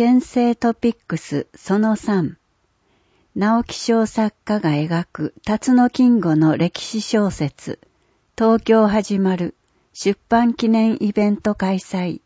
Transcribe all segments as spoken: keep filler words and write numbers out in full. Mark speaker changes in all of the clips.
Speaker 1: 憲政トピックスそのさん。直木賞作家が描く辰野金吾の歴史小説、東京始まる出版記念イベント開催。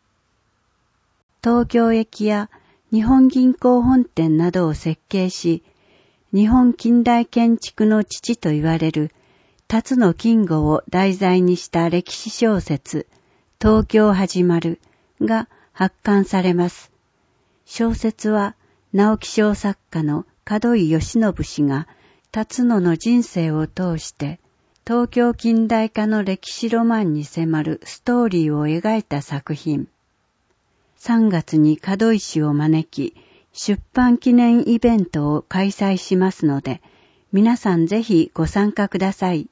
Speaker 1: 東京駅や日本銀行本店などを設計し、日本近代建築の父と言われる辰野金吾を題材にした歴史小説、東京始まるが発刊されます。小説は直木賞作家の門井慶喜氏が辰野の人生を通して東京近代化の歴史ロマンに迫るストーリーを描いた作品。さんがつに門井氏を招き、出版記念イベントを開催しますので、皆さんぜひご参加ください。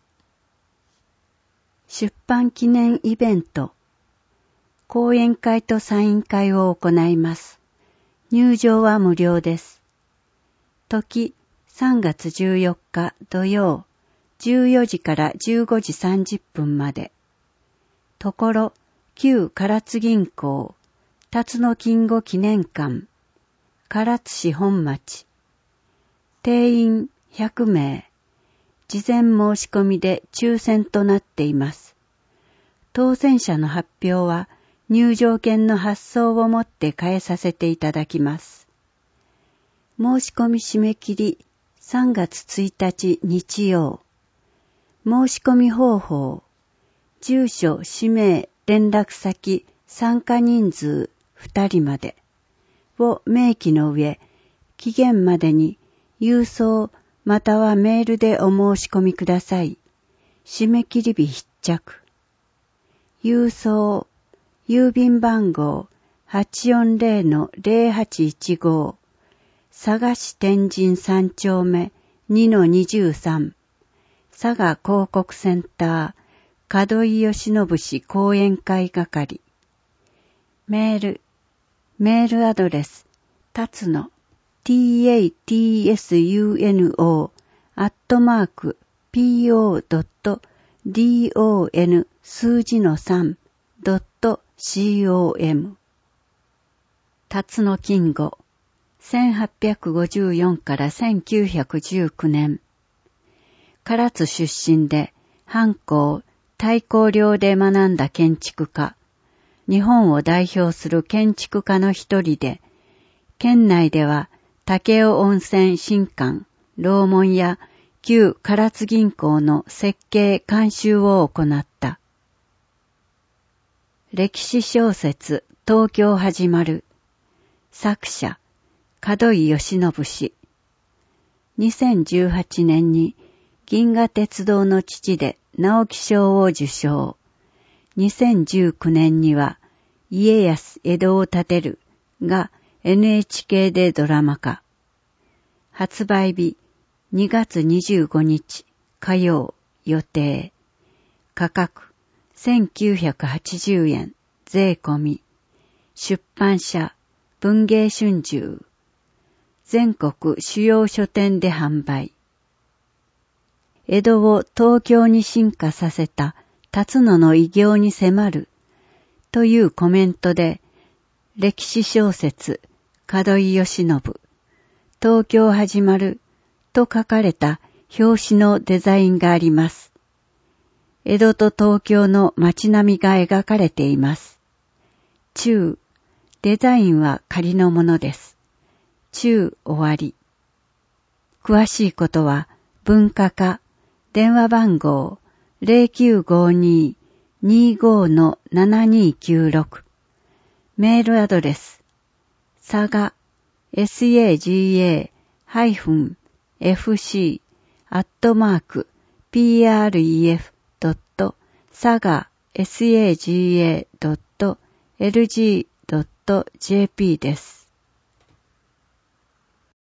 Speaker 1: 出版記念イベント。講演会とサイン会を行います。入場は無料です。時、さんがつじゅうよっか土曜、じゅうよじからじゅうごじさんじゅっぷんまで。ところ、旧唐津銀行、辰野金吾記念館、唐津市本町。定員ひゃくめい。事前申し込みで抽選となっています。当選者の発表は入場券の発送をもって返させていただきます。申し込み締め切りさんがつついたち日曜。申し込み方法、住所、氏名、連絡先、参加人数ふたりまでを明記の上、期限までに郵送またはメールでお申し込みください。締め切り日必着。郵送、郵便番号 はちよんぜろのぜろはちいちご、佐賀市天神さんちょうめ にのにじゅうさん、佐賀広告センター、門井慶喜氏講演会係。メール、メールアドレス、辰野、tatsuno、アットマーク、po.don 数字の さん .com。辰野金吾、せんはっぴゃくごじゅうよんからせんきゅうひゃくじゅうきゅうねん。唐津出身で、藩校、太閤寮で学んだ建築家。日本を代表する建築家の一人で、県内では武雄温泉新館、楼門や旧唐津銀行の設計監修を行った。歴史小説、東京始まる。作者、門井慶喜氏。にせんじゅうはちねんに銀河鉄道の父で直木賞を受賞。にせんじゅうきゅうねんには家康江戸を建てるが エヌエイチケー でドラマ化。発売日にがつにじゅうごにち火曜予定。価格せんきゅうひゃくはちじゅうえん税込み。出版社文藝春秋。全国主要書店で販売。江戸を東京に進化させた辰野の偉業に迫るというコメントで、歴史小説門井慶喜、東京始まると書かれた表紙のデザインがあります。江戸と東京の街並みが描かれています。中、デザインは仮のものです。中終わり。詳しいことは文化課電話番号 ゼロきゅうごに にご のななにきゅうろく。メールアドレス佐賀 サガ エフシー アットマーク プレフ ドット 佐賀 サガ ドット エルジー ドット ジェーピー です。